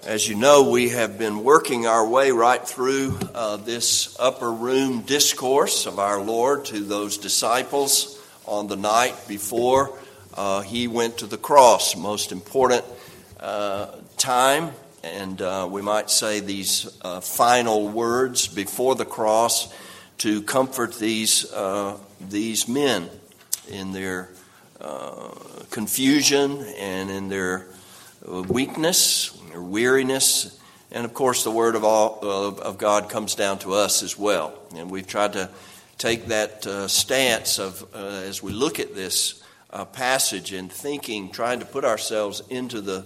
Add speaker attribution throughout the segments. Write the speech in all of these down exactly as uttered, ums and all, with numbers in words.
Speaker 1: As you know, we have been working our way right through uh, this upper room discourse of our Lord to those disciples on the night before uh, he went to the cross. Most important uh, time, and uh, we might say these uh, final words before the cross to comfort these uh, these men in their uh, confusion and in their weakness, or weariness, and of course the word of all of, of God comes down to us as well. And we've tried to take that uh, stance of uh, as we look at this uh, passage and thinking, trying to put ourselves into the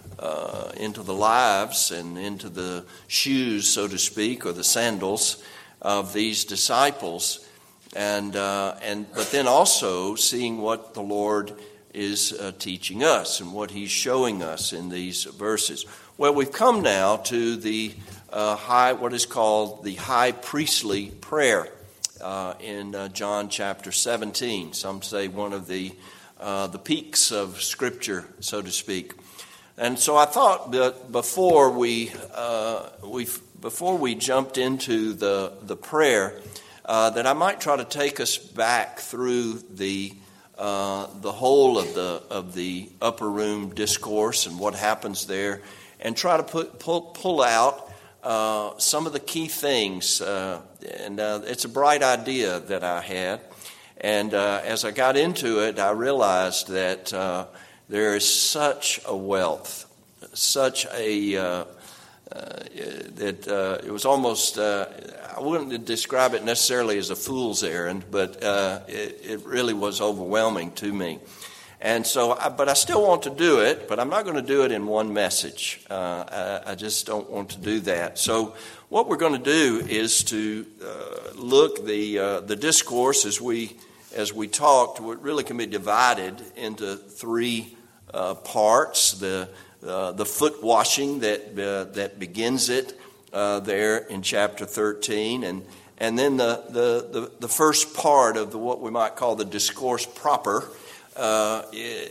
Speaker 1: uh, into the lives and into the shoes, so to speak, or the sandals of these disciples, and uh, and but then also seeing what the Lord is uh, teaching us and what he's showing us in these verses. Well, we've come now to the uh, high, what is called the high priestly prayer uh, in uh, John chapter seventeen. Some say one of the uh, the peaks of Scripture, so to speak. And so I thought that before we uh, we before we jumped into the the prayer, uh, that I might try to take us back through the Uh, the whole of the of the upper room discourse and what happens there, and try to put pull, pull out uh, some of the key things. Uh, and uh, it's a bright idea that I had, and uh, as I got into it, I realized that uh, there is such a wealth, such a uh, uh, that uh, it was almost. Uh, I wouldn't describe it necessarily as a fool's errand, but uh, it, it really was overwhelming to me. And so, I, but I still want to do it, but I'm not going to do it in one message. Uh, I, I just don't want to do that. So what we're going to do is to uh, look the uh, the discourse as we as we talked. It really can be divided into three uh, parts. The uh, the foot washing that uh, that begins it. Uh, there in chapter thirteen, and and then the the, the, the first part of the, what we might call the discourse proper uh,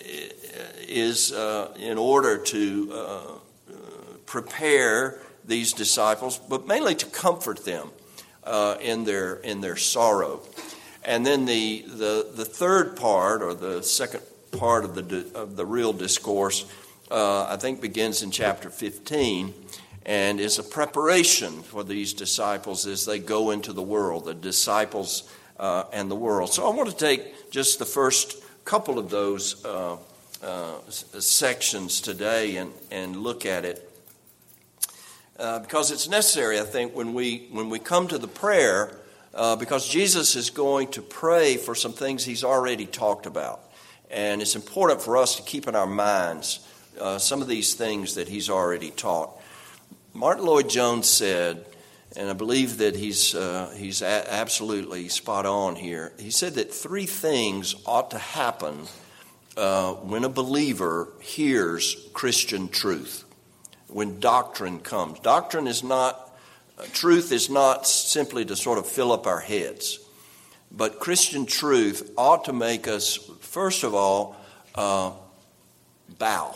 Speaker 1: is uh, in order to uh, prepare these disciples, but mainly to comfort them uh, in their in their sorrow. And then the the the third part, or the second part of the of the real discourse, uh, I think begins in chapter fifteen. And is a preparation for these disciples as they go into the world, the disciples uh, and the world. So I want to take just the first couple of those uh, uh, sections today and, and look at it. Uh, because it's necessary, I think, when we when we come to the prayer, uh, because Jesus is going to pray for some things he's already talked about. And it's important for us to keep in our minds uh, some of these things that he's already taught. Martin Lloyd-Jones said, and I believe that he's uh, he's a- absolutely spot on here. He said that three things ought to happen uh, when a believer hears Christian truth, when doctrine comes. Doctrine is not, uh, truth is not simply to sort of fill up our heads, but Christian truth ought to make us, first of all, uh, bow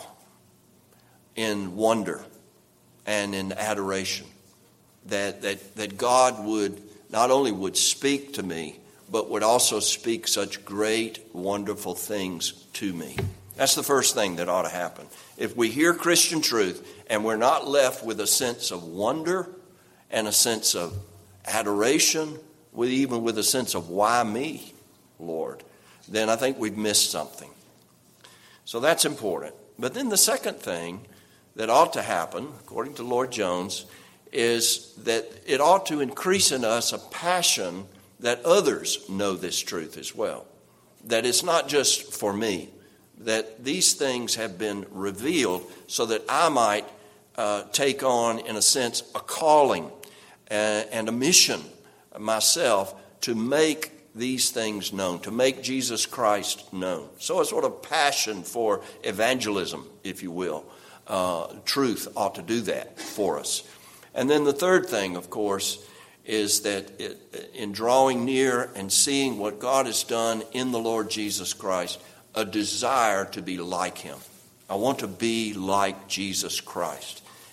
Speaker 1: in wonder and in adoration, that, that that God would not only would speak to me, but would also speak such great, wonderful things to me. That's the first thing that ought to happen. If we hear Christian truth and we're not left with a sense of wonder and a sense of adoration, with even with a sense of why me, Lord, then I think we've missed something. So that's important. But then the second thing that ought to happen, according to Lloyd-Jones, is that it ought to increase in us a passion that others know this truth as well. That it's not just for me, that these things have been revealed so that I might uh, take on, in a sense, a calling and, and a mission myself to make these things known, to make Jesus Christ known. So a sort of passion for evangelism, if you will. Uh, truth ought to do that for us. And then the third thing, of course, is that it, in drawing near and seeing what God has done in the Lord Jesus Christ, a desire to be like him. I want to be like Jesus Christ.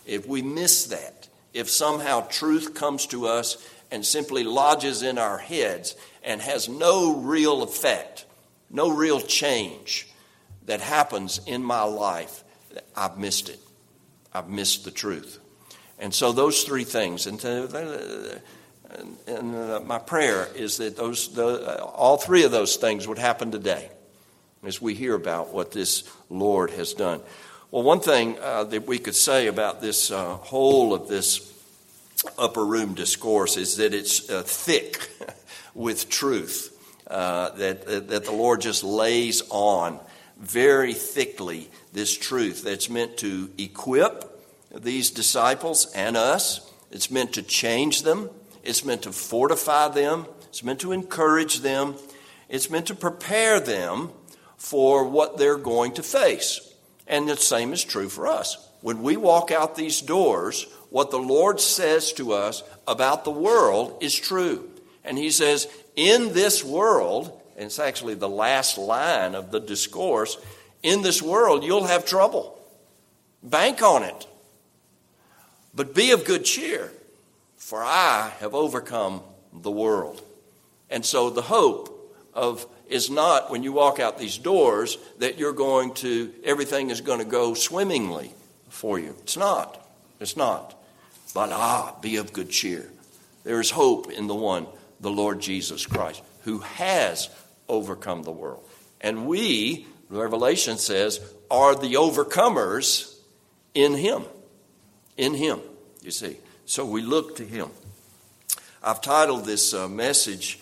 Speaker 1: if we miss that, if somehow truth comes to us and simply lodges in our heads and has no real effect, no real change that happens in my life, I've missed it. I've missed the truth. And so those three things, and, to, and uh, my prayer is that those the, uh, all three of those things would happen today as we hear about what this Lord has done. Well, one thing uh, that we could say about this uh, whole of this upper room discourse is that it's uh, thick with truth, uh, that, that the Lord just lays on very thickly this truth that's meant to equip these disciples and us. It's meant to change them. It's meant to fortify them. It's meant to encourage them. It's meant to prepare them for what they're going to face. And the same is true for us. When we walk out these doors, what the Lord says to us about the world is true. And he says, in this world, and it's actually the last line of the discourse, in this world you'll have trouble. Bank on it. But be of good cheer, for I have overcome the world. And so the hope of is not when you walk out these doors that you're going to, everything is going to go swimmingly for you. It's not. It's not. But ah, be of good cheer. There is hope in the one, the Lord Jesus Christ, who has overcome the world. And we, Revelation says, are the overcomers in him. In him, you see. So we look to him. I've titled this uh, message,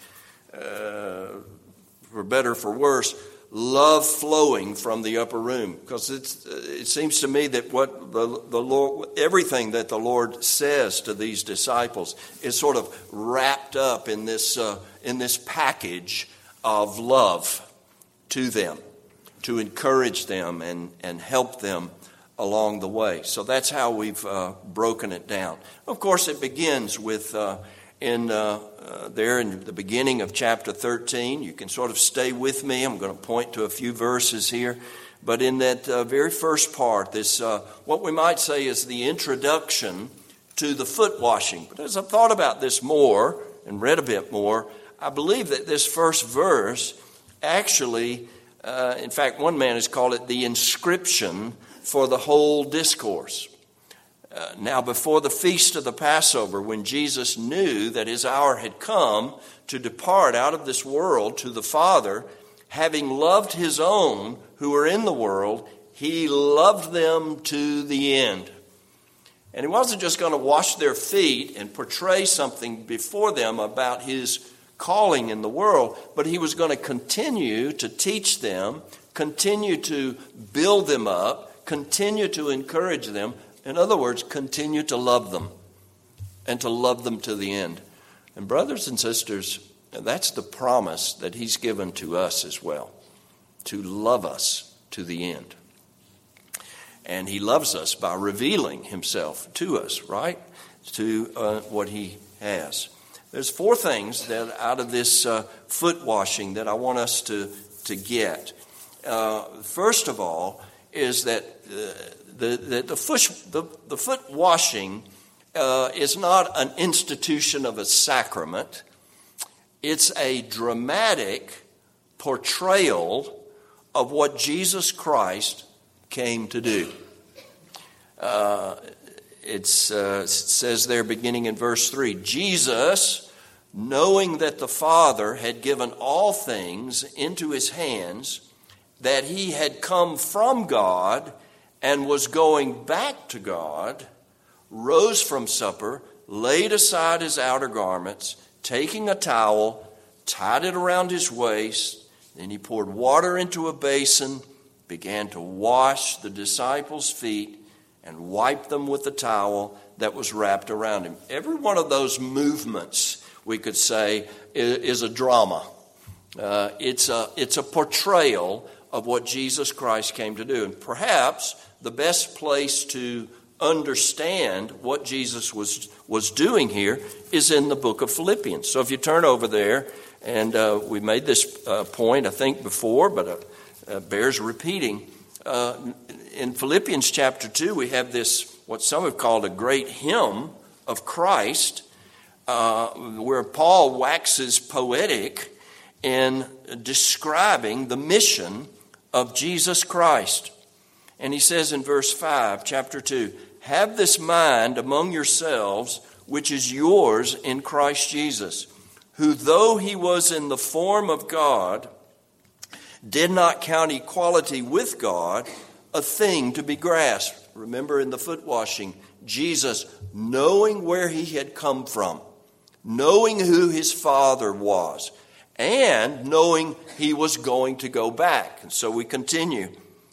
Speaker 1: uh, for better or for worse, love flowing from the upper room. Because it's, it seems to me that what the, the Lord, everything that the Lord says to these disciples is sort of wrapped up in this uh, in this package of love to them, to encourage them and, and help them along the way. So that's how we've uh, broken it down. Of course, it begins with uh, in uh, uh, there in the beginning of chapter thirteen. You can sort of stay with me. I'm going to point to a few verses here. But in that uh, very first part, this uh, what we might say is the introduction to the foot washing. But as I've thought about this more and read a bit more, I believe that this first verse actually, uh, in fact, one man has called it the inscription for the whole discourse. Uh, now, before the feast of the Passover, when Jesus knew that his hour had come to depart out of this world to the Father, having loved his own who were in the world, he loved them to the end. And he wasn't just going to wash their feet and portray something before them about his calling in the world, but he was going to continue to teach them, continue to build them up, continue to encourage them. In other words, continue to love them and to love them to the end. And brothers and sisters, that's the promise that he's given to us as well, to love us to the end. And he loves us by revealing himself to us, right, to uh, what he has. There's four things that out of this uh, foot washing that I want us to, to get. Uh, first of all is that uh, the, the, the, foot, the, the foot washing uh, is not an institution of a sacrament. It's a dramatic portrayal of what Jesus Christ came to do. Uh, it's, uh, it says there beginning in verse three, Jesus, knowing that the Father had given all things into his hands, that he had come from God and was going back to God, rose from supper, laid aside his outer garments, taking a towel, tied it around his waist. Then he poured water into a basin, began to wash the disciples' feet, and wipe them with the towel that was wrapped around him. Every one of those movements, we could say, is a drama. Uh, it's a, it's a portrayal of what Jesus Christ came to do. And perhaps the best place to understand what Jesus was, was doing here is in the book of Philippians. So if you turn over there, and uh, we made this uh, point, I think, before, but uh, uh, bears repeating. Uh, in Philippians chapter two, we have this what some have called a great hymn of Christ, uh, where Paul waxes poetic in describing the mission of Jesus Christ. And he says in verse five, chapter two, "Have this mind among yourselves, which is yours in Christ Jesus, who though he was in the form of God, did not count equality with God a thing to be grasped." Remember in the foot washing, Jesus, knowing where he had come from, knowing who his Father was, and knowing he was going to go back. And so we continue.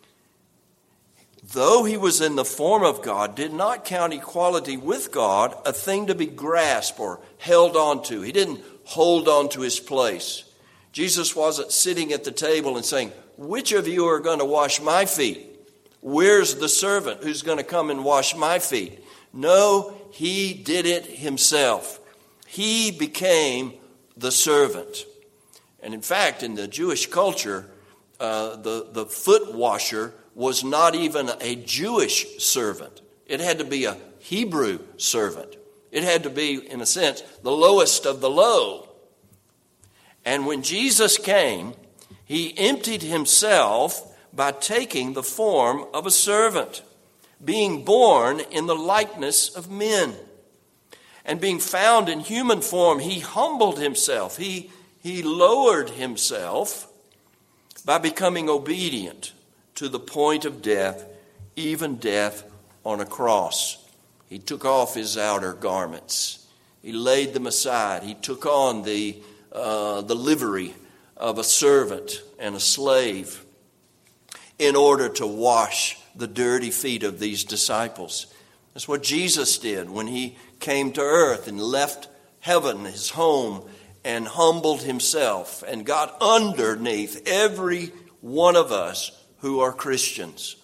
Speaker 1: Though he was in the form of God, did not count equality with God a thing to be grasped or held on to. He didn't hold on to his place. Jesus wasn't sitting at the table and saying, "Which of you are going to wash my feet? Where's the servant who's going to come and wash my feet?" No, he did it himself. He became the servant. And in fact, in the Jewish culture, uh, the, the foot washer was not even a Jewish servant. It had to be a Hebrew servant. It had to be, in a sense, the lowest of the low. And when Jesus came, he emptied himself by taking the form of a servant, being born in the likeness of men. And being found in human form, he humbled himself. He, he lowered himself by becoming obedient to the point of death, even death on a cross. He took off his outer garments. He laid them aside. He took on the, uh, the livery of a servant and a slave in order to wash the dirty feet of these disciples. That's what Jesus did when he came to earth and left heaven, his home, and humbled himself and got underneath every one of us who are Christians.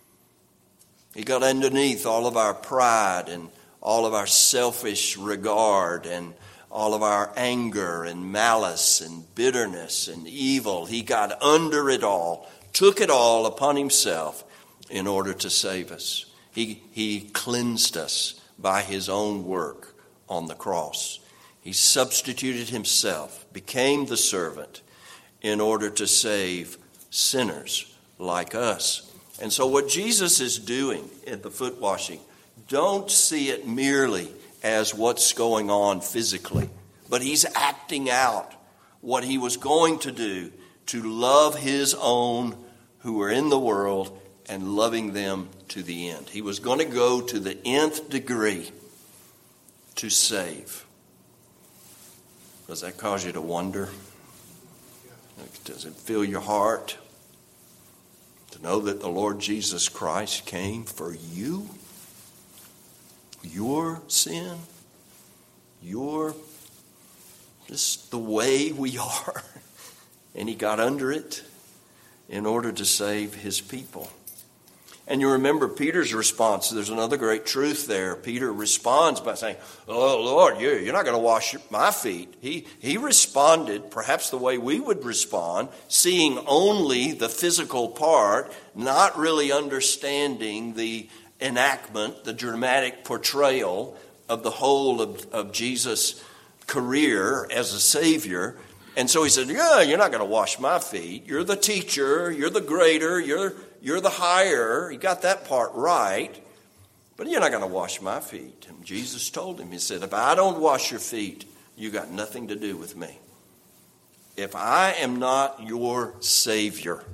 Speaker 1: He got underneath all of our pride and all of our selfish regard and all of our anger and malice and bitterness and evil. He got under it all, took it all upon himself in order to save us. He, he cleansed us by his own work on the cross. He substituted himself, became the servant in order to save sinners like us. And so what Jesus is doing at the foot washing, don't see it merely as what's going on physically, but he's acting out what he was going to do to love his own who were in the world and loving them to the end. He was going to go to the nth degree to save. Does that cause you to wonder? Does it fill your heart to know that the Lord Jesus Christ came for you? Your sin? Your, just the way we are? And he got under it in order to save his people. And you remember Peter's response. There's another great truth there. Peter responds by saying, "Oh, Lord, you're, you're not going to wash my feet." He, he responded perhaps the way we would respond, seeing only the physical part, not really understanding the enactment, the dramatic portrayal of the whole of, of Jesus' career as a Savior. And so he said, "Yeah, you're not going to wash my feet. You're the teacher. You're the greater. You're You're the higher." He got that part right. But you're not going to wash my feet. And Jesus told him, he said, "If I don't wash your feet, you got nothing to do with me. If I am not your Savior,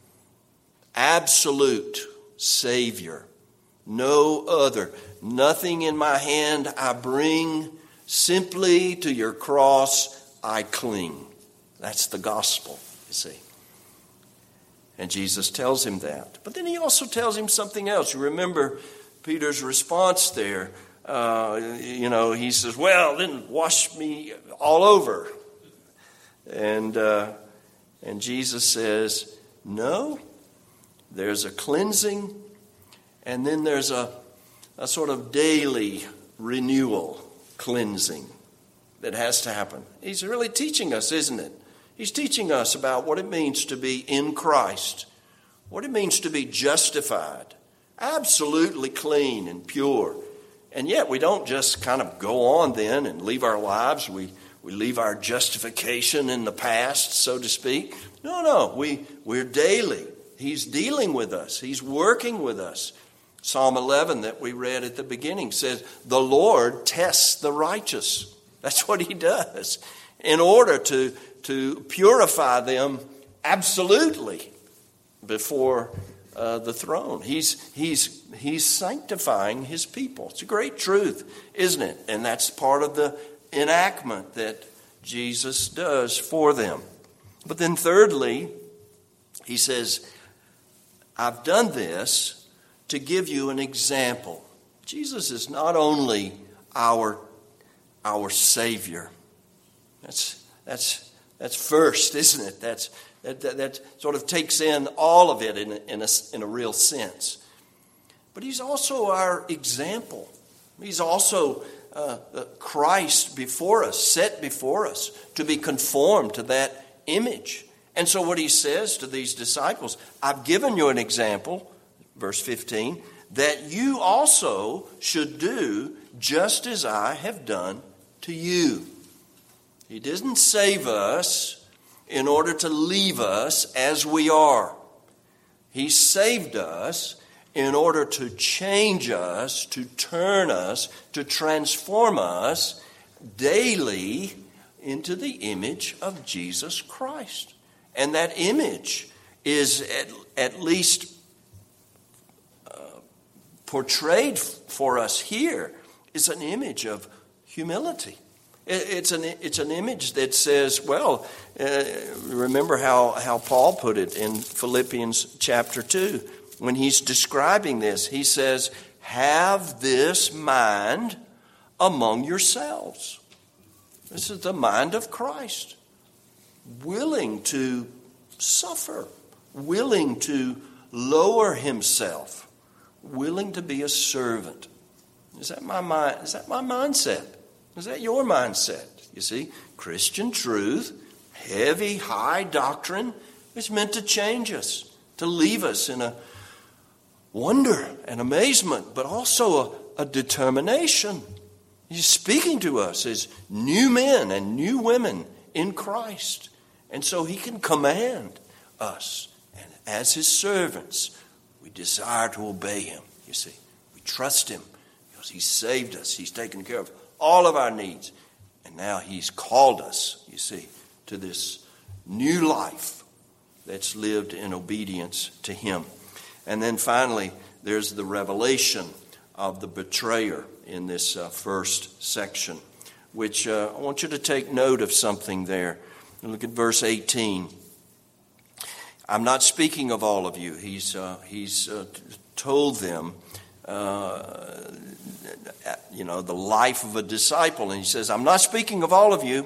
Speaker 1: absolute Savior, no other, nothing in my hand I bring, simply to your cross I cling." That's the gospel, you see. And Jesus tells him that. But then he also tells him something else. You remember Peter's response there. Uh, you know, he says, "Well, then wash me all over." And, uh, and Jesus says, "No, there's a cleansing, and then there's a, a sort of daily renewal cleansing that has to happen." He's really teaching us, isn't it? He's teaching us about what it means to be in Christ, what it means to be justified, absolutely clean and pure. And yet we don't just kind of go on then and leave our lives. We we leave our justification in the past, so to speak. No, no, we, we're daily. He's dealing with us. He's working with us. Psalm eleven that we read at the beginning says, the Lord tests the righteous. That's what he does in order to, to purify them absolutely before uh, the throne. He's, he's, he's sanctifying his people. It's a great truth, isn't it? And that's part of the enactment that Jesus does for them. But then thirdly, he says, I've done this to give you an example. Jesus is not only our, our Savior. That's, that's, that's first, isn't it? That's, that, that, that sort of takes in all of it in a, in, a, in a real sense. But he's also our example. He's also uh, Christ before us, set before us to be conformed to that image. And so what he says to these disciples, I've given you an example, verse fifteen, that you also should do just as I have done to you. He didn't save us in order to leave us as we are. He saved us in order to change us, to turn us, to transform us daily into the image of Jesus Christ. And that image is at, at least uh, portrayed for us here is an image of humility. It, it's an it's an image that says, well, uh, remember how, how Paul put it in Philippians chapter two. When he's describing this, he says, have this mind among yourselves. This is the mind of Christ. Willing to suffer, willing to lower himself, willing to be a servant. Is that my mind? Is that my mindset? Is that your mindset? You see, Christian truth, heavy, high doctrine is meant to change us, to leave us in a wonder and amazement, but also a, a determination. He's speaking to us as new men and new women in Christ. And so he can command us. And as his servants, we desire to obey him, you see. We trust him because he's saved us. He's taken care of all of our needs. And now he's called us, you see, to this new life that's lived in obedience to him. And then finally, there's the revelation of the betrayer in this uh, first section, which uh, I want you to take note of something there. Look at verse eighteen. I'm not speaking of all of you. He's uh, he's uh, told them, uh, you know, the life of a disciple, and he says, I'm not speaking of all of you.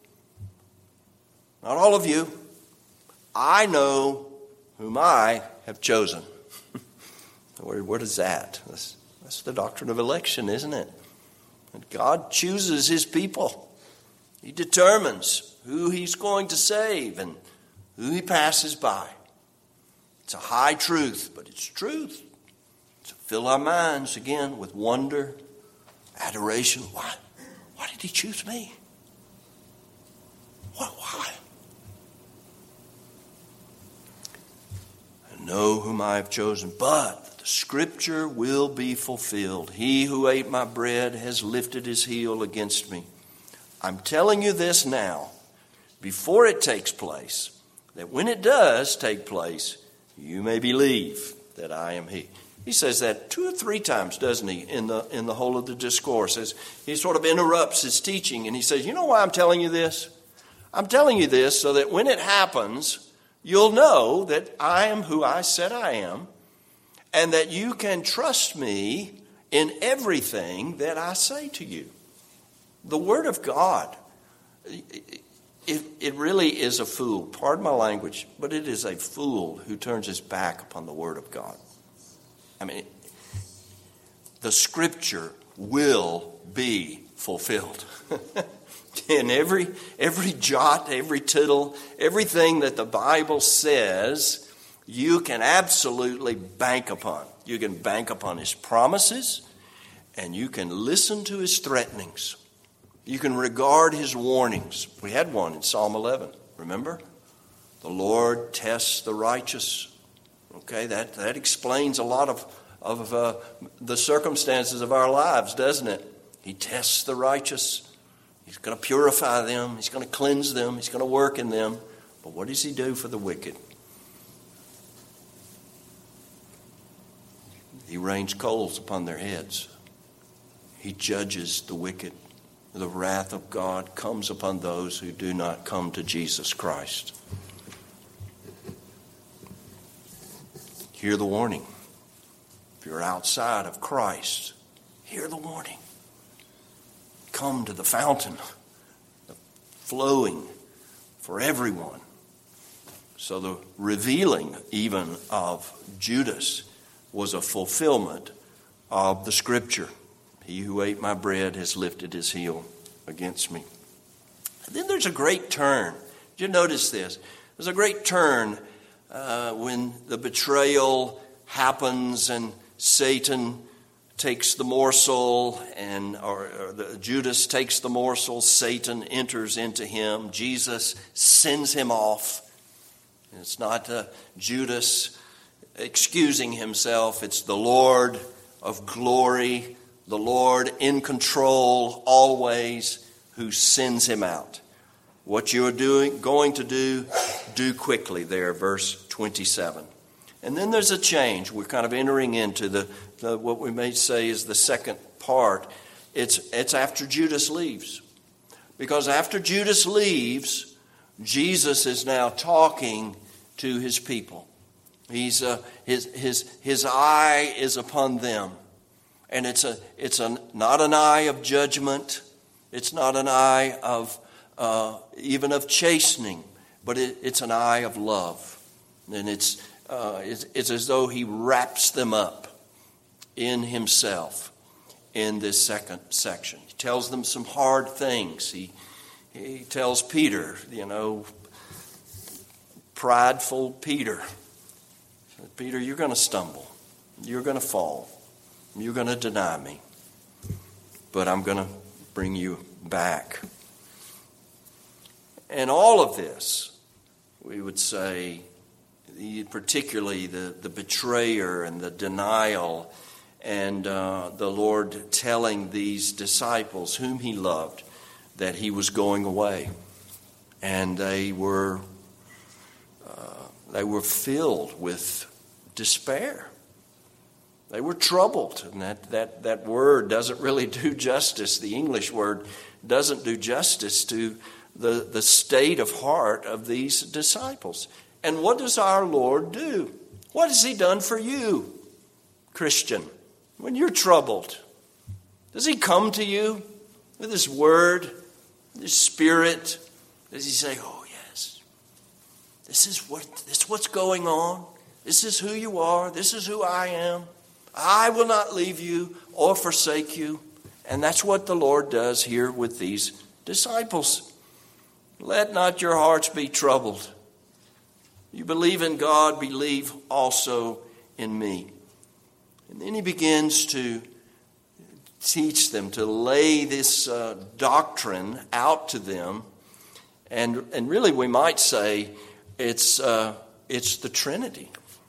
Speaker 1: Not all of you. I know whom I have chosen. Where, what is that? That's, that's the doctrine of election, isn't it? And God chooses his people. He determines who he's going to save and who he passes by. It's a high truth, but it's truth. To fill our minds again with wonder, adoration. Why? Why did he choose me? What? Why? I know whom I have chosen, but the scripture will be fulfilled. He who ate my bread has lifted his heel against me. I'm telling you this now, before it takes place, that when it does take place, you may believe that I am he. He says that two or three times, doesn't he, in the in the whole of the discourse. As he sort of interrupts his teaching, and he says, you know why I'm telling you this? I'm telling you this so that when it happens, you'll know that I am who I said I am, and that you can trust me in everything that I say to you. The Word of God, it, it really is a fool. Pardon my language, but it is a fool who turns his back upon the Word of God. I mean, the Scripture will be fulfilled. And every every jot, every tittle, everything that the Bible says, you can absolutely bank upon. You can bank upon his promises, and you can listen to his threatenings. You can regard his warnings. We had one in Psalm eleven, remember? The Lord tests the righteous. Okay, that, that explains a lot of, of uh, the circumstances of our lives, doesn't it? He tests the righteous. He's going to purify them. He's going to cleanse them. He's going to work in them. But what does he do for the wicked? He rains coals upon their heads. He judges the wicked. The wrath of God comes upon those who do not come to Jesus Christ. Hear the warning. If you're outside of Christ, hear the warning. Come to the fountain, the flowing for everyone. So the revealing even of Judas was a fulfillment of the Scripture. He who ate my bread has lifted his heel against me. And then there's a great turn. Did you notice this? There's a great turn uh, when the betrayal happens and Satan takes the morsel, and or, or the, Judas takes the morsel. Satan enters into him. Jesus sends him off. And it's not uh, Judas excusing himself. It's the Lord of glory, the Lord in control always, who sends him out. What you are doing, going to do, do quickly there, verse twenty-seven. And then there's a change. We're kind of entering into the, the what we may say is the second part. It's, it's after Judas leaves. Because after Judas leaves, Jesus is now talking to his people. He's uh, his his his eye is upon them. And it's a it's a not an eye of judgment. It's not an eye of uh, even of chastening, but it, it's an eye of love. And it's, uh, it's it's as though he wraps them up in himself in this second section. He tells them some hard things. He he tells Peter, you know, prideful Peter, Peter, you're going to stumble. You're going to fall. You're going to deny me, but I'm going to bring you back. And all of this, we would say, particularly the, the betrayer and the denial, and uh, the Lord telling these disciples whom he loved that he was going away. And they were, uh, they were filled with despair. They were troubled, and that, that, that word doesn't really do justice. The English word doesn't do justice to the, the state of heart of these disciples. And what does our Lord do? What has he done for you, Christian, when you're troubled? Does he come to you with his word, his spirit? Does he say, oh yes, this is what this is what's going on. This is who you are. This is who I am. I will not leave you or forsake you. And that's what the Lord does here with these disciples. Let not your hearts be troubled. You believe in God, believe also in me. And then he begins to teach them, to lay this uh, doctrine out to them. And, and really we might say it's, uh, it's the Trinity.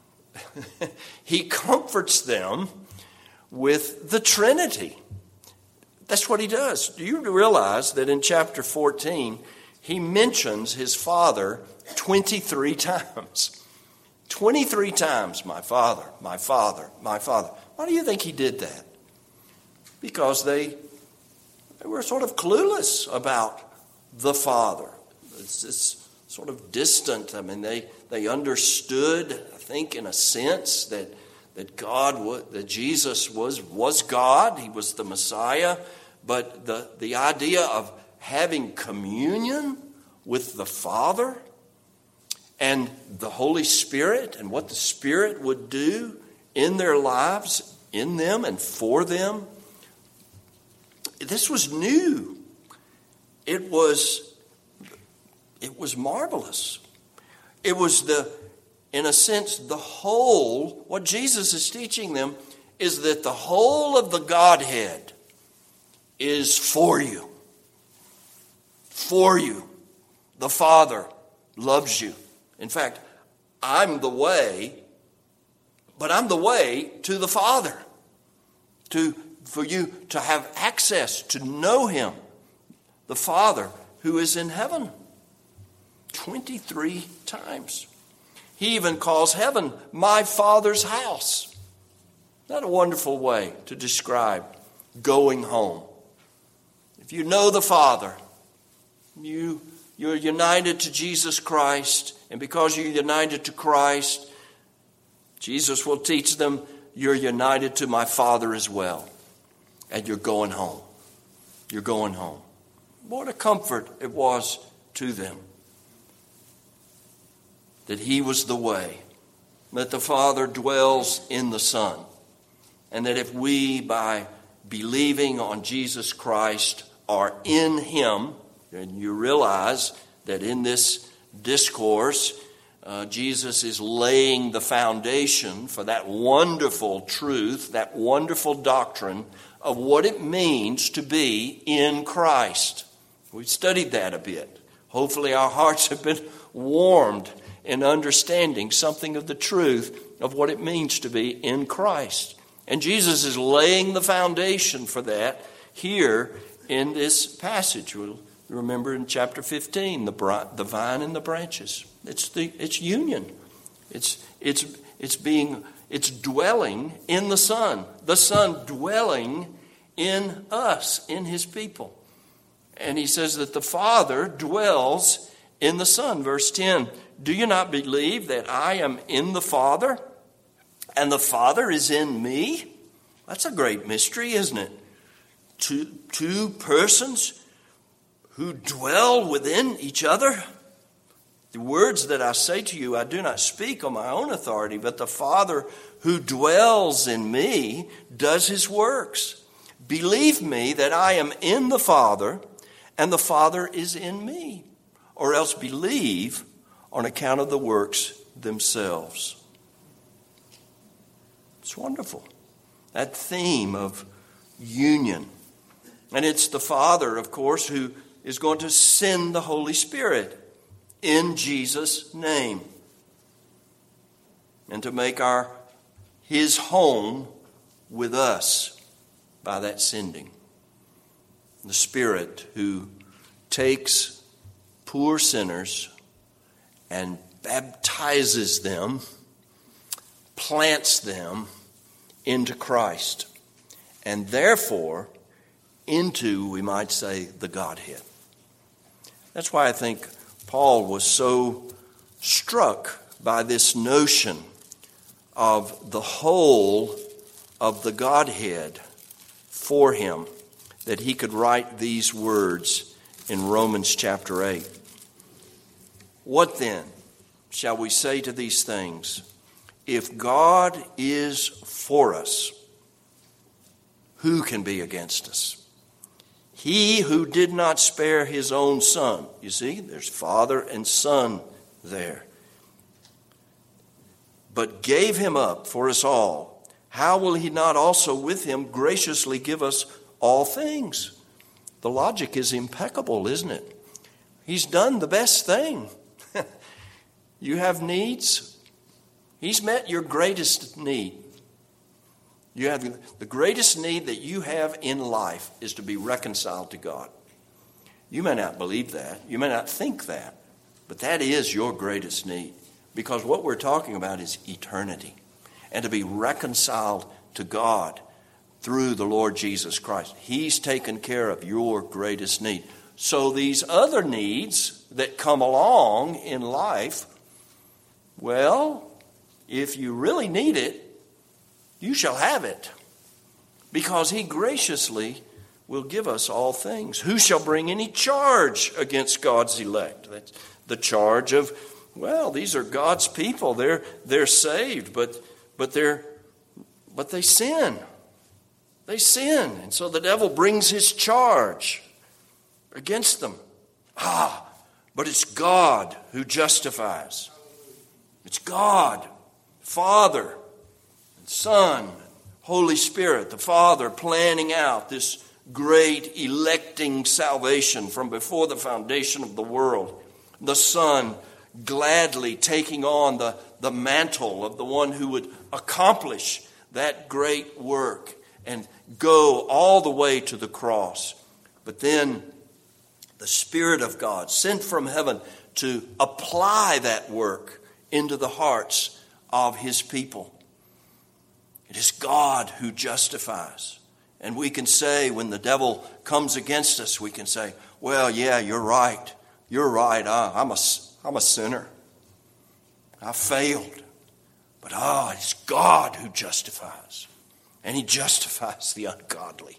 Speaker 1: He comforts them with the Trinity. That's what he does. Do you realize that in chapter fourteen, he mentions his Father twenty-three times? twenty-three times, my Father, my Father, my Father. Why do you think he did that? Because they, they were sort of clueless about the Father. It's this sort of distant. I mean, they, they understood, I think, in a sense that that God was, that Jesus was was God. He was the Messiah. But the, the idea of having communion with the Father and the Holy Spirit and what the Spirit would do in their lives, in them and for them, this was new. It was, it was marvelous. It was the in a sense, the whole, what Jesus is teaching them is that the whole of the Godhead is for you. For you. The Father loves you. In fact, I'm the way, but I'm the way to the Father. To, for you to have access, to know Him, the Father who is in heaven. twenty-three times. He even calls heaven my Father's house. Isn't that a wonderful way to describe going home? If you know the Father, you, you're united to Jesus Christ, and because you're united to Christ, Jesus will teach them, you're united to my Father as well. And you're going home. You're going home. What a comfort it was to them that He was the way, that the Father dwells in the Son, and that if we, by believing on Jesus Christ, are in Him, and you realize that in this discourse, uh, Jesus is laying the foundation for that wonderful truth, that wonderful doctrine of what it means to be in Christ. We've studied that a bit. Hopefully our hearts have been warmed in understanding something of the truth of what it means to be in Christ. And Jesus is laying the foundation for that here in this passage. We'll remember in chapter fifteen, the the vine and the branches. It's the it's union. It's it's it's being it's dwelling in the Son. The Son dwelling in us, in His people. And He says that the Father dwells in the Son. Verse ten, do you not believe that I am in the Father and the Father is in me? That's a great mystery, isn't it? Two, two persons who dwell within each other. The words that I say to you, I do not speak on my own authority, but the Father who dwells in me does His works. Believe me that I am in the Father and the Father is in me. Or else believe on account of the works themselves. It's wonderful. That theme of union. And it's the Father, of course, who is going to send the Holy Spirit in Jesus' name. And to make our His home with us by that sending. The Spirit who takes poor sinners and baptizes them, plants them into Christ, and therefore into, we might say, the Godhead. That's why I think Paul was so struck by this notion of the whole of the Godhead for him, that he could write these words in Romans chapter eight. What then shall we say to these things? If God is for us, who can be against us? He who did not spare his own Son. You see, there's Father and Son there. But gave him up for us all. How will he not also with him graciously give us all things? The logic is impeccable, isn't it? He's done the best thing. You have needs. He's met your greatest need. You have the greatest need that you have in life is to be reconciled to God. You may not believe that. You may not think that. But that is your greatest need. Because what we're talking about is eternity. And to be reconciled to God through the Lord Jesus Christ. He's taken care of your greatest need. So these other needs that come along in life, well, if you really need it, you shall have it, because he graciously will give us all things. Who shall bring any charge against God's elect? That's the charge of, well, these are God's people. They're they're saved, but but they're but they sin. They sin, and so the devil brings his charge against them. Ah, but it's God who justifies. It's God, Father, and Son, Holy Spirit, the Father planning out this great electing salvation from before the foundation of the world. The Son gladly taking on the, the mantle of the one who would accomplish that great work and go all the way to the cross. But then the Spirit of God sent from heaven to apply that work into the hearts of his people. It is God who justifies. And we can say, when the devil comes against us, we can say, well, yeah, you're right. You're right. I, I'm a, I'm a sinner. I failed. But ah, oh, it's God who justifies. And he justifies the ungodly.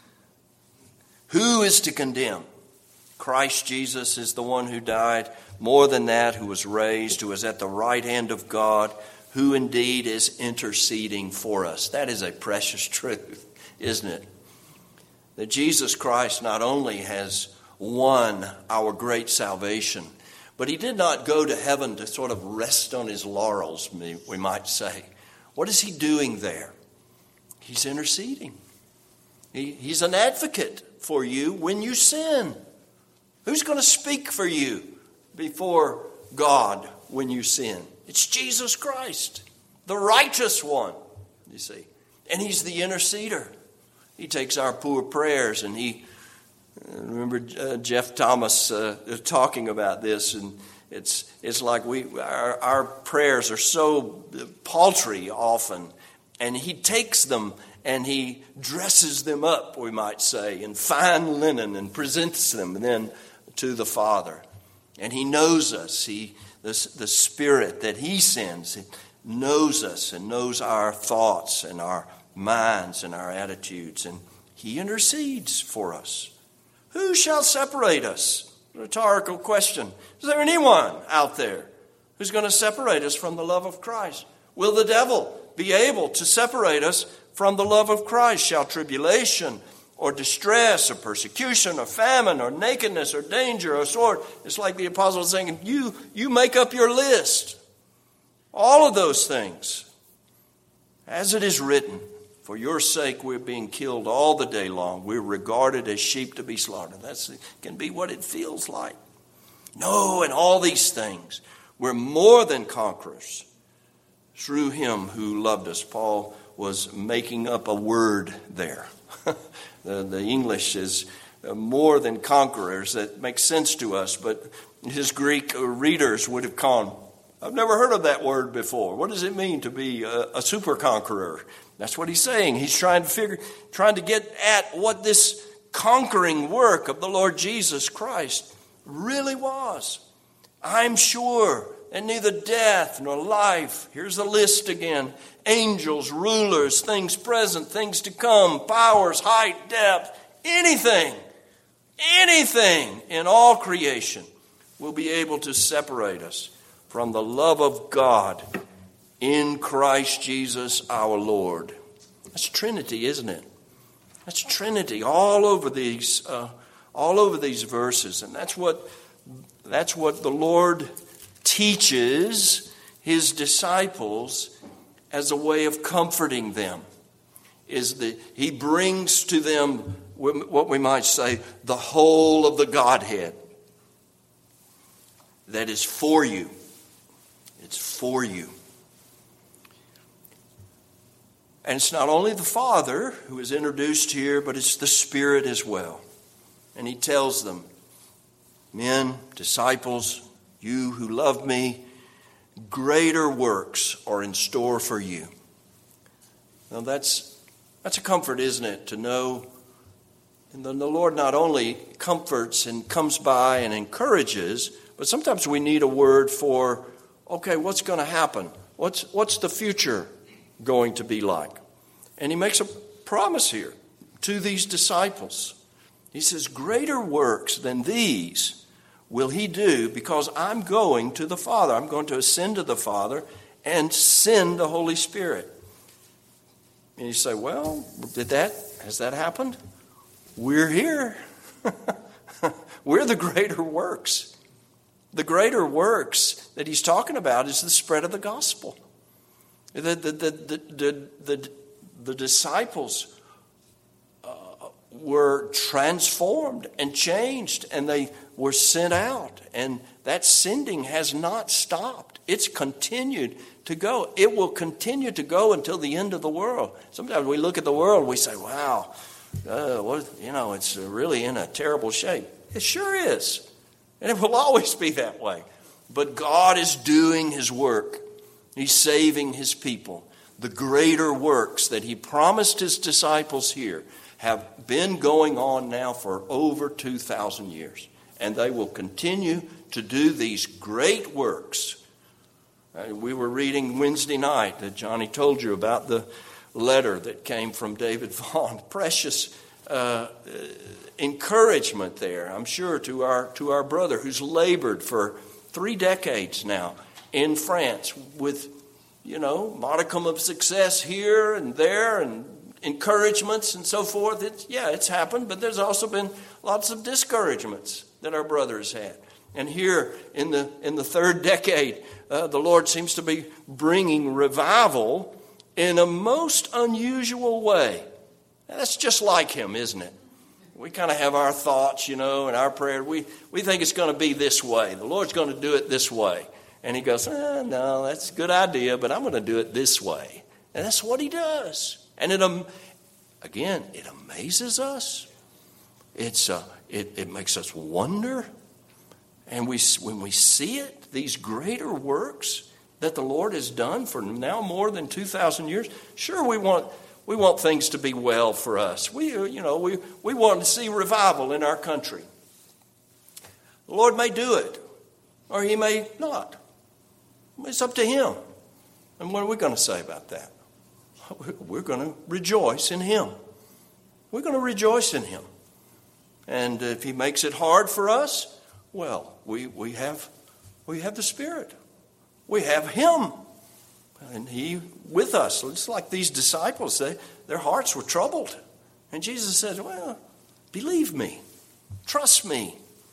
Speaker 1: Who is to condemn? Christ Jesus is the one who died. More than that, who was raised, who is at the right hand of God, who indeed is interceding for us. That is a precious truth, isn't it? That Jesus Christ not only has won our great salvation, but he did not go to heaven to sort of rest on his laurels, we might say. What is he doing there? He's interceding. He, he's an advocate for you when you sin. Who's going to speak for you before God when you sin? It's Jesus Christ, the righteous one, you see. And he's the interceder. He takes our poor prayers, and he, uh, remember uh, Jeff Thomas uh, talking about this, and it's it's like we our, our prayers are so paltry often, and he takes them and he dresses them up, we might say, in fine linen and presents them then to the Father. And he knows us. He the, the Spirit that he sends knows us and knows our thoughts and our minds and our attitudes, and he intercedes for us. Who shall separate us? Rhetorical question. Is there anyone out there who's going to separate us from the love of Christ? Will the devil be able to separate us from the love of Christ? Shall tribulation or distress or persecution or famine or nakedness or danger or sword? It's like the apostle is saying, you, you make up your list. All of those things. As it is written, for your sake we're being killed all the day long. We're regarded as sheep to be slaughtered. That can be what it feels like. No, in all these things, we're more than conquerors through him who loved us. Paul was making up a word there. the, the English is more than conquerors. That makes sense to us, but his Greek readers would have gone, I've never heard of that word before. What does it mean to be a, a super conqueror? That's what he's saying. He's trying to figure, trying to get at what this conquering work of the Lord Jesus Christ really was. I'm sure that neither death nor life, here's the list again, angels, rulers, things present, things to come, powers, height, depth, anything, anything in all creation will be able to separate us from the love of God in Christ Jesus our Lord. That's Trinity, isn't it? That's Trinity all over these, uh, all over these verses, and that's what that's what the Lord teaches his disciples as a way of comforting them. Is that he brings to them what we might say the whole of the Godhead that is for you. It's for you. And it's not only the Father who is introduced here, but it's the Spirit as well. And he tells them, men, disciples, you who love me, greater works are in store for you. Now that's that's a comfort, isn't it, to know and then the Lord not only comforts and comes by and encourages, but sometimes we need a word for, okay, what's going to happen? What's what's the future going to be like? And he makes a promise here to these disciples. He says, greater works than these will he do because I'm going to the Father. I'm going to ascend to the Father and send the Holy Spirit. And you say, well, did that, has that happened? We're here. We're the greater works. The greater works that he's talking about is the spread of the gospel. The, the, the, the, the, the, the disciples uh, were transformed and changed, and they were sent out. And that sending has not stopped. It's continued to go. It will continue to go until the end of the world. Sometimes we look at the world and we say, wow, uh, what, you know, it's really in a terrible shape. It sure is. And it will always be that way. But God is doing his work. He's saving his people. The greater works that he promised his disciples here have been going on now for over two thousand years. And they will continue to do these great works. Uh, we were reading Wednesday night that Johnny told you about the letter that came from David Vaughn. Precious uh, encouragement there, I'm sure, to our to our brother who's labored for three decades now in France with, you know, modicum of success here and there and encouragements and so forth. It's, yeah, it's happened, but there's also been lots of discouragements that our brother has had. And here in the in the third decade, uh, the Lord seems to be bringing revival in a most unusual way. That's just like him, isn't it? We kind of have our thoughts, you know, and our prayer. We, we think it's going to be this way. The Lord's going to do it this way. And he goes, eh, no, that's a good idea, but I'm going to do it this way. And that's what he does. And it, um, again, it amazes us. It's uh, it, it makes us wonder. And we when we see it, these greater works that the Lord has done for now more than two thousand years, sure, we want we want things to be well for us. We, you know, we, we want to see revival in our country. The Lord may do it, or he may not. It's up to him. And what are we going to say about that? We're going to rejoice in him. We're going to rejoice in him. And if he makes it hard for us, well, we, we have we have the Spirit. We have him. And he with us. It's like these disciples, they, their hearts were troubled. And Jesus said, well, believe me. Trust me.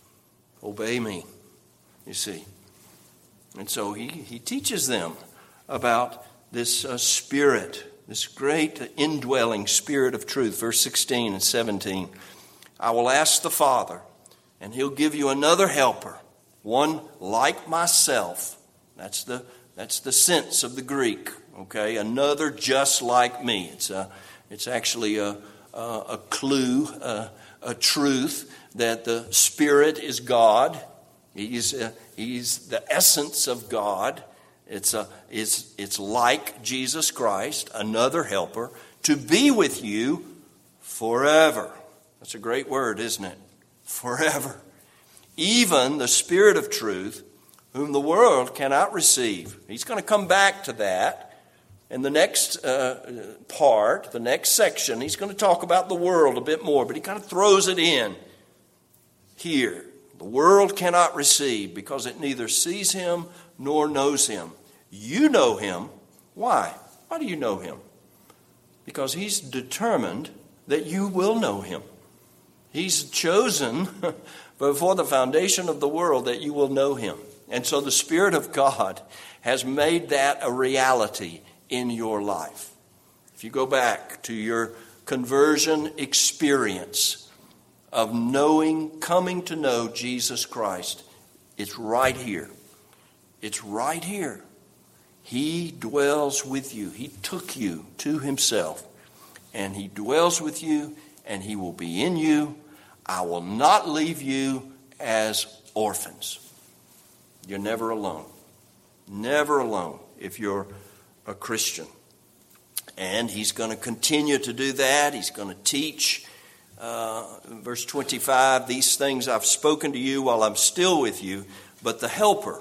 Speaker 1: Obey me. You see. And so he, he teaches them about this uh, Spirit, this great indwelling Spirit of truth. Verse sixteen and seventeen. I will ask the Father, and he'll give you another helper, one like myself. That's the that's the sense of the Greek. Okay, another just like me. It's a it's actually a a, a clue, a, a truth that the Spirit is God. He's uh, he's the essence of God. It's a it's it's like Jesus Christ, another helper, to be with you forever. That's a great word, isn't it? Forever. Even the Spirit of truth, whom the world cannot receive. He's going to come back to that. In the next uh, part, the next section, he's going to talk about the world a bit more, but he kind of throws it in here. The world cannot receive because it neither sees him nor knows him. You know him. Why? Why do you know him? Because he's determined that you will know him. He's chosen before the foundation of the world that you will know him. And so the Spirit of God has made that a reality in your life. If you go back to your conversion experience of knowing, coming to know Jesus Christ, it's right here. It's right here. He dwells with you. He took you to himself. And he dwells with you, and he will be in you. I will not leave you as orphans. You're never alone. Never alone if you're a Christian. And he's going to continue to do that. He's going to teach. Uh, verse twenty-five, these things I've spoken to you while I'm still with you, but the Helper,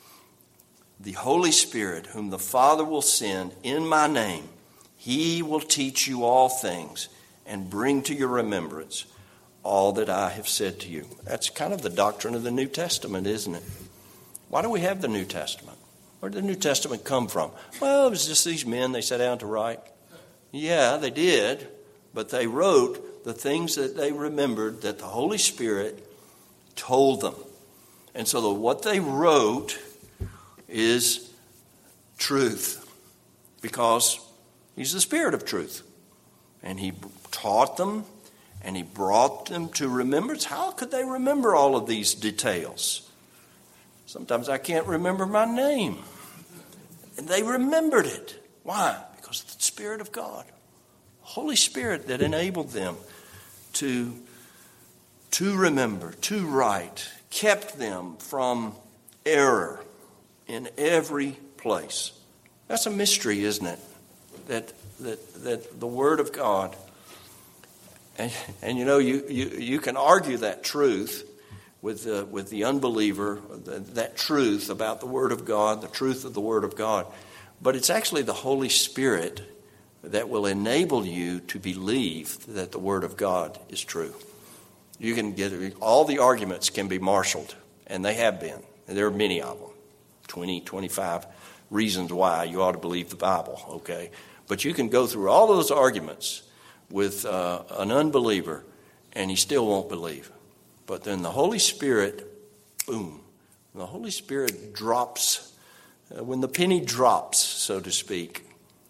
Speaker 1: the Holy Spirit, whom the Father will send in my name, he will teach you all things and bring to your remembrance all that I have said to you. That's kind of the doctrine of the New Testament, isn't it? Why do we have the New Testament? Where did the New Testament come from? Well, it was just these men they sat down to write. Yeah, they did, but they wrote the things that they remembered that the Holy Spirit told them. And so the, what they wrote is truth, because he's the Spirit of truth. And he taught them, and he brought them to remembrance. How could they remember all of these details? Sometimes I can't remember my name. And they remembered it. Why? Because of the Spirit of God. Holy Spirit that enabled them to, to remember, to write, kept them from error in every place. That's a mystery, isn't it? That that that the Word of God, and, and you know, you, you, you can argue that truth with the, with the unbeliever, that, that truth about the Word of God, the truth of the Word of God. But it's actually the Holy Spirit that will enable you to believe that the Word of God is true. You can get, all the arguments can be marshaled, and they have been. And there are many of them, twenty, twenty-five reasons why you ought to believe the Bible, okay? But you can go through all those arguments with uh, an unbeliever, and he still won't believe. But then the Holy Spirit, boom, the Holy Spirit drops, uh, when the penny drops, so to speak,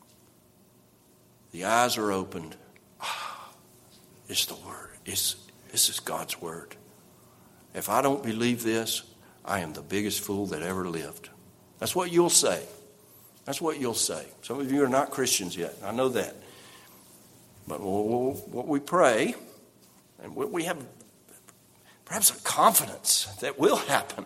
Speaker 1: the eyes are opened. Ah, it's the Word. It's, this is God's Word. If I don't believe this, I am the biggest fool that ever lived. That's what you'll say. That's what you'll say. Some of you are not Christians yet. I know that. But what we pray, and what we have perhaps a confidence that will happen,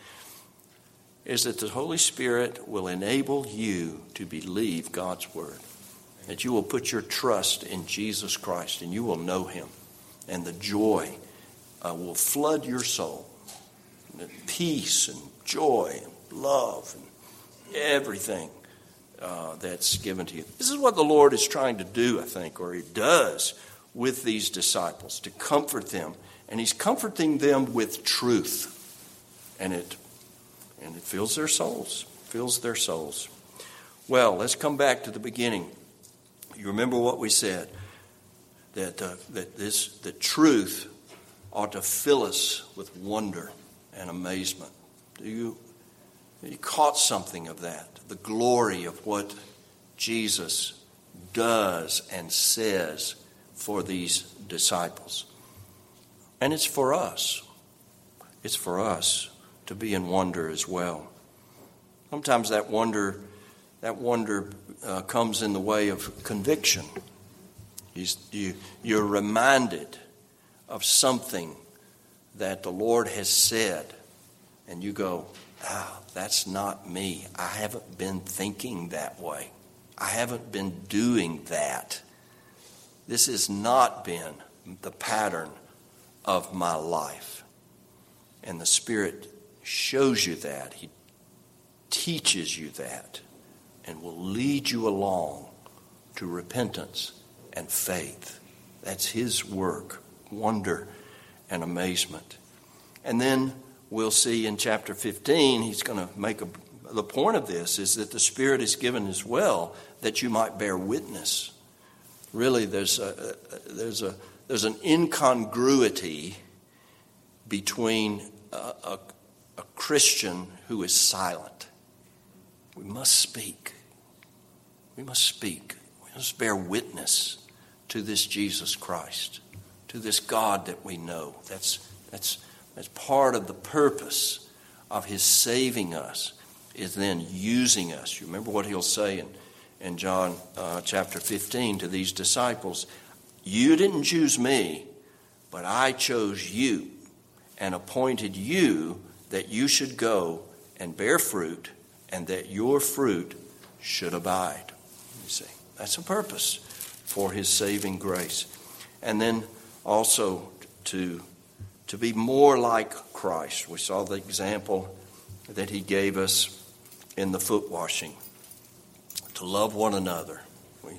Speaker 1: is that the Holy Spirit will enable you to believe God's Word. That you will put your trust in Jesus Christ and you will know Him. And the joy uh, will flood your soul. And peace and joy and love and everything uh, that's given to you. This is what the Lord is trying to do, I think, or He does with these disciples, to comfort them. And He's comforting them with truth. And it and it fills their souls, fills their souls. Well, let's come back to the beginning. You remember what we said, that uh, that this the truth ought to fill us with wonder and amazement. Do you you caught something of that? The glory of what Jesus does and says for these disciples. And it's for us. It's for us to be in wonder as well. Sometimes that wonder, that wonder uh, comes in the way of conviction. He's, you, you're reminded of something that the Lord has said, and you go, ah, that's not me. I haven't been thinking that way. I haven't been doing that. This has not been the pattern of my life. And the Spirit shows you that. He teaches you that and will lead you along to repentance and faith. That's His work, wonder and amazement. And then we'll see in chapter fifteen, he's going to make a, the point of this is that the Spirit is given as well that you might bear witness. Really, there's a, there's a there's an incongruity between a, a, a Christian who is silent. We must speak. We must speak. We must bear witness to this Jesus Christ, to this God that we know. That's that's that's part of the purpose of His saving us, is then using us. You remember what He'll say in, in John uh, chapter fifteen to these disciples. You didn't choose me, but I chose you and appointed you that you should go and bear fruit and that your fruit should abide. You see, that's a purpose for His saving grace. And then also to, to be more like Christ. We saw the example that He gave us in the foot washing, to love one another. We,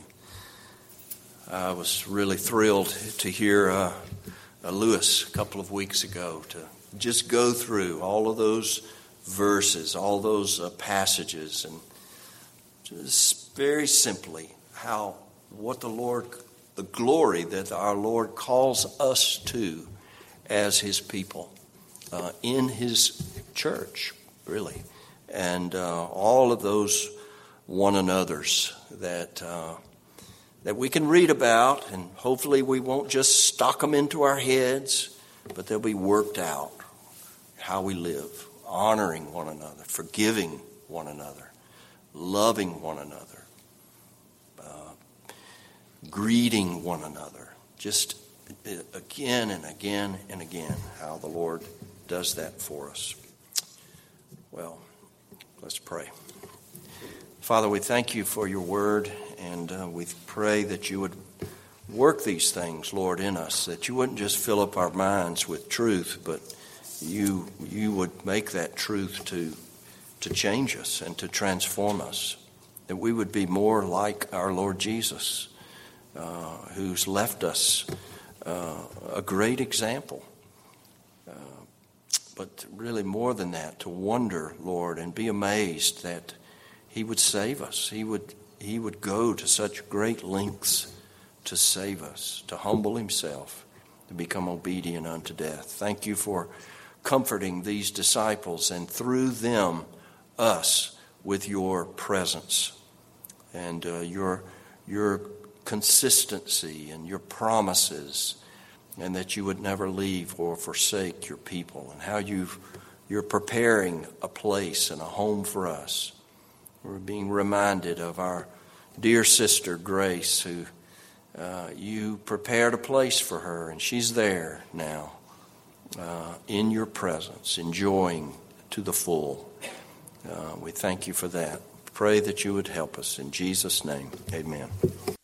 Speaker 1: I was really thrilled to hear uh, uh, Lewis a couple of weeks ago to just go through all of those verses, all those uh, passages, and just very simply how what the Lord, the glory that our Lord calls us to as His people. uh, in his church, really. And uh, all of those one another's that uh, that we can read about, and hopefully we won't just stock them into our heads, but they'll be worked out, how we live, honoring one another, forgiving one another, loving one another, uh, greeting one another, just again and again and again, how the Lord does that for us. Well, let's pray. Father, we thank you for your word, and uh, we pray that you would work these things, Lord, in us, that you wouldn't just fill up our minds with truth, but you you would make that truth to to change us and to transform us, that we would be more like our Lord Jesus, uh, who's left us uh, a great example. Uh, but really more than that, to wonder, Lord, and be amazed that he would save us. He would he would go to such great lengths to save us, to humble himself, to become obedient unto death. Thank you for comforting these disciples, and through them, us, with your presence and uh, your your consistency and your promises, and that you would never leave or forsake your people, and how you've, you're preparing a place and a home for us. We're being reminded of our dear sister Grace, who uh, you prepared a place for her, and she's there now uh, in your presence, enjoying to the full. Uh, we thank you for that. Pray that you would help us. In Jesus' name, amen.